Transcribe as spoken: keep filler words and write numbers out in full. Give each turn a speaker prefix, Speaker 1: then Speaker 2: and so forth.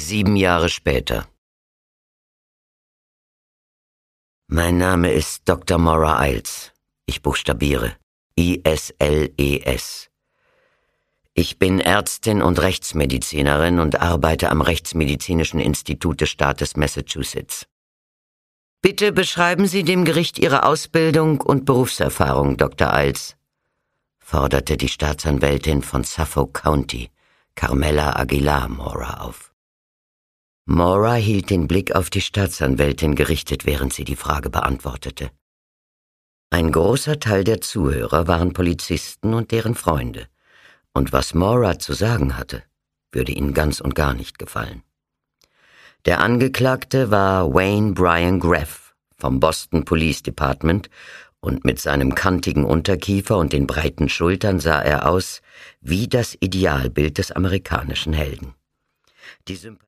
Speaker 1: Sieben Jahre später. Mein Name ist Doktor Maura Iles. Ich buchstabiere. I S L E S. Ich bin Ärztin und Rechtsmedizinerin und arbeite am Rechtsmedizinischen Institut des Staates Massachusetts. Bitte beschreiben Sie dem Gericht Ihre Ausbildung und Berufserfahrung, Doktor Iles, forderte die Staatsanwältin von Suffolk County, Carmela Aguilar, Maura auf. Maura hielt den Blick auf die Staatsanwältin gerichtet, während sie die Frage beantwortete. Ein großer Teil der Zuhörer waren Polizisten und deren Freunde, und was Maura zu sagen hatte, würde ihnen ganz und gar nicht gefallen. Der Angeklagte war Wayne Brian Graff vom Boston Police Department, und mit seinem kantigen Unterkiefer und den breiten Schultern sah er aus wie das Idealbild des amerikanischen Helden. Die